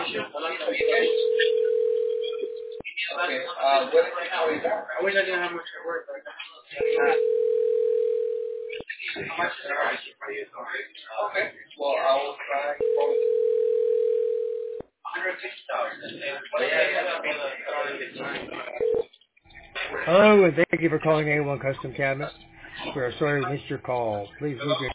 I wish I didn't have much at work. Okay. Well, I will try. Hello, and thank you for calling A1 Custom Cabinets. We are sorry we missed your call. Please leave your